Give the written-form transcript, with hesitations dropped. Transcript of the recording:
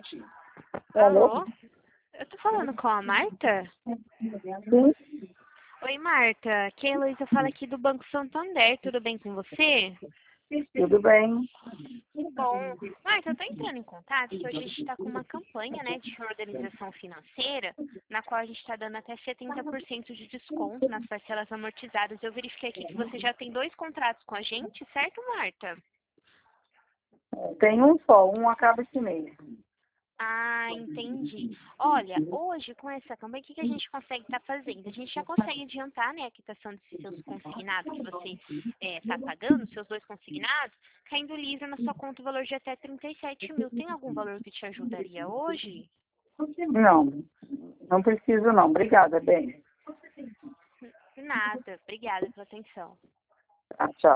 Alô? Eu tô falando com a Marta? Sim, Oi, Marta. Aqui é a Heloísa, fala aqui do Banco Santander. Tudo bem com você? tudo bem. Que bom. Marta, eu tô entrando em contato que hoje a gente está com uma campanha, né, de reorganização financeira, na qual a gente está dando até 70% de desconto nas parcelas amortizadas. Eu verifiquei aqui que você já tem 2 contratos com a gente, certo, Marta? Tem um só, um acaba esse mês. Ah, entendi. Olha, hoje com essa campanha, o que a gente consegue estar fazendo? A gente já consegue adiantar, né, a quitação desses seus consignados que você está pagando, seus 2 consignados, caindo liso na sua conta o valor de até 37 mil. Tem algum valor que te ajudaria hoje? Não, não preciso não. Obrigada, bem. Nada. Obrigada pela atenção. Tá, tchau.